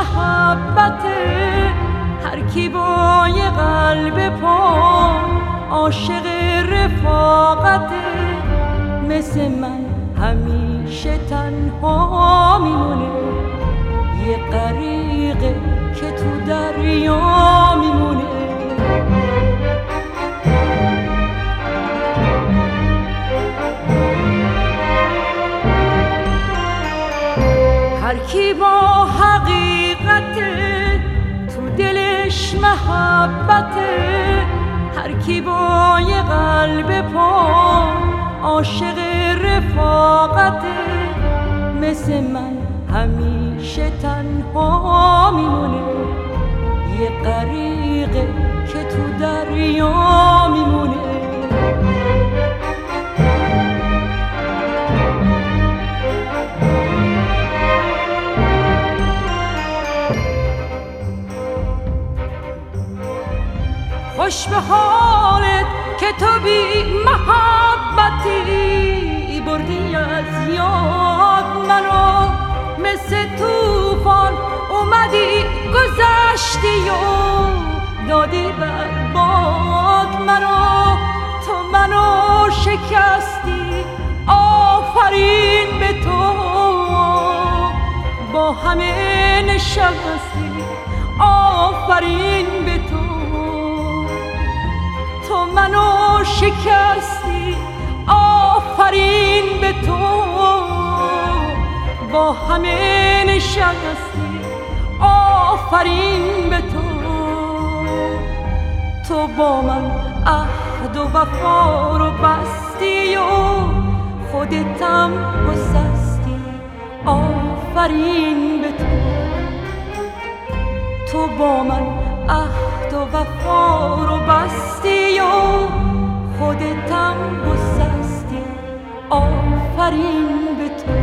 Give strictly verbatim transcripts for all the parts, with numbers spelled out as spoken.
محبت هر کی با یه قلب پا عاشق رفاقت مثل من همیشه تنها میمونه یه غریقه که تو دریا میمونه هر کی با حقیقت تو دلش محبت هر کی با یه قلب پا عاشق رفاقت مثل من همیشه تنها میمونه یه غریقه که تو دریا میمونه خوش به حالت که تو بی محبتی بردی از یاد منو مثل توفان اومدی گذشتی و دادی برباد منو تو منو شکستی آفرین به تو با همه نشستی آفرین به تو تو منو شکستی آفرین به تو با همه نشستی آفرین به تو تو با من عهد و وفا رو بستی و خودتم گسستی آفرین به تو تو با من عهد و وفا رو بستی و خودتم گسستی آفرین به تو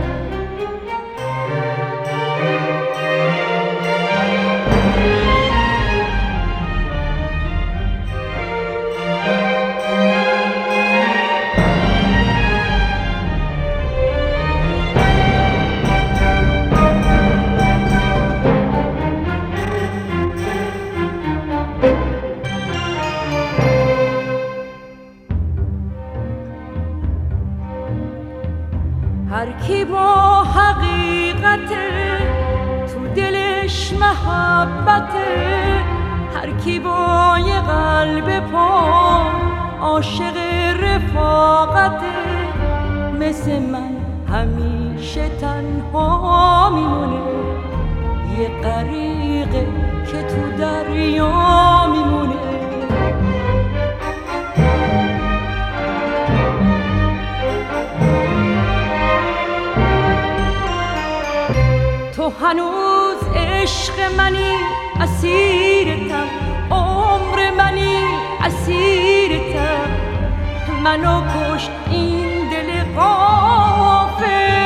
هر کی با حقیقت تو دلش محبت هر کی با یه قلب پا عاشق رفاقت مثل من همیشه تنها میمونه یه غریقه که تو دریا میمونه تو هنوز عشق منی اسیرتم عمر منی اسیرتم منو کشت این دل غافل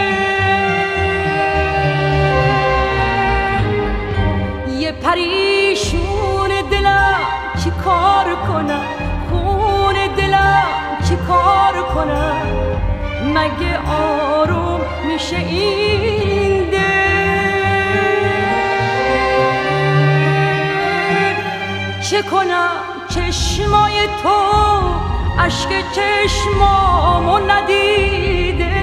یه پریشون دلم چی کار کنم خون دلم چی کار کنم مگه آروم میشه این دل چه کنم چشمای تو اشک چشمامو ندیده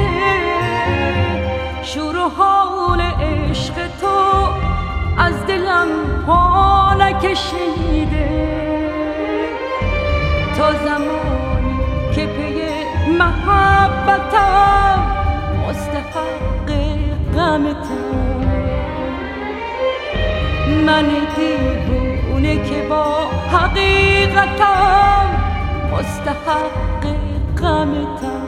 شور و حال عشق تو از دلم پا نکشیده تا زمانی که پی محبتم مستحق غمتم من دیوونه که با حقیقتم مستحق غمتم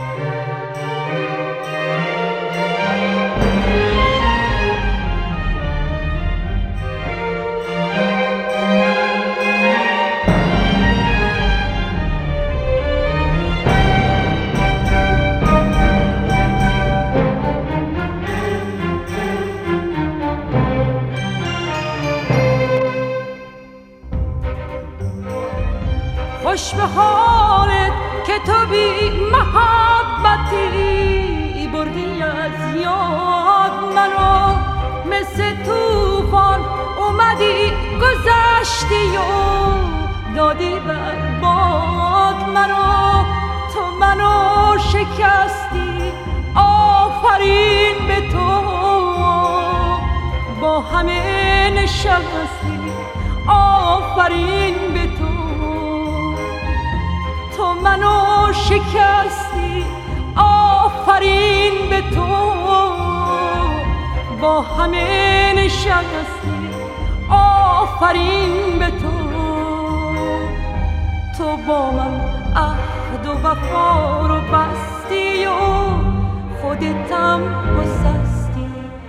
خوش به حالت که تو بی محبتی بردی از یاد منو مثل تو اومدی گذشتی و دادی بر باد منو، تو منو شکستی آفرین به تو، با همه نشستی آفرین به تو، تو منو شکستی آفرین به تو، با همه نشستی آفرین به تو، تو با من عهد و وفا رو بستی و خودتم گسستی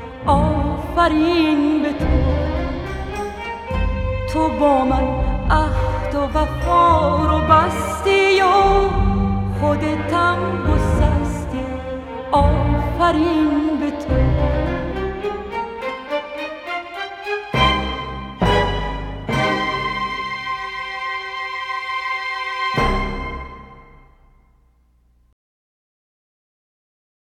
آفرین به تو، تو با من عهد و وفا رو بستی و خودتم گسستی آفرین